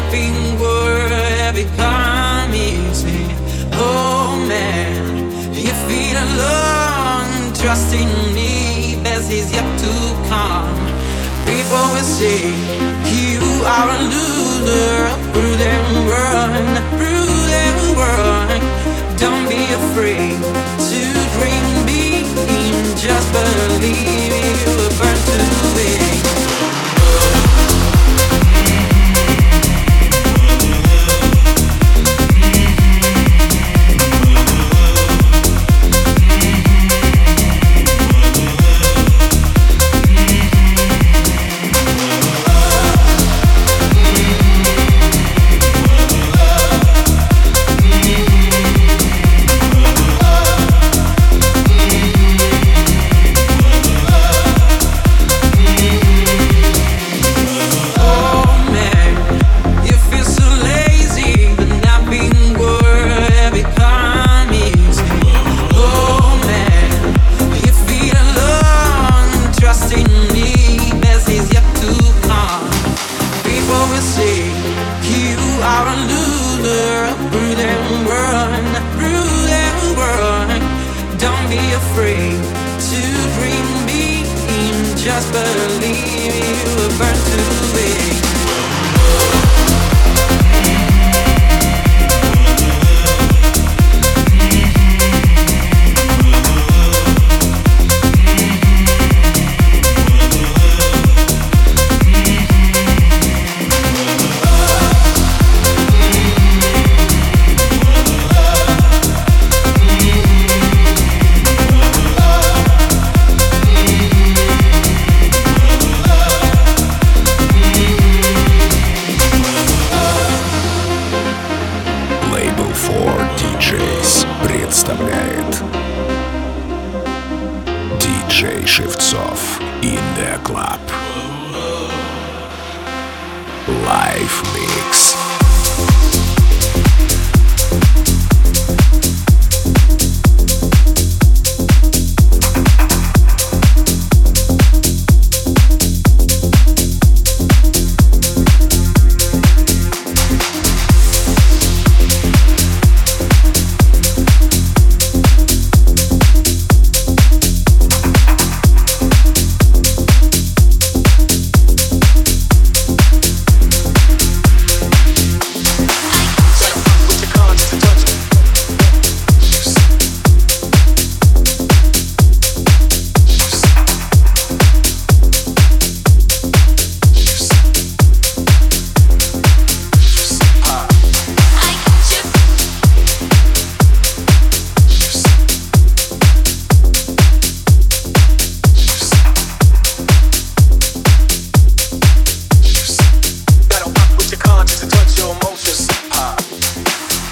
nothing would ever come easy. Oh man, you feel alone, trust in me, best is yet to come. People will say you are a loser, prove them wrong, prove them wrong. Don't be afraid to dream big, just believe you will burn to it. Just believe you will burn to it. Представляет DJ Шевцов in the club. Live mix.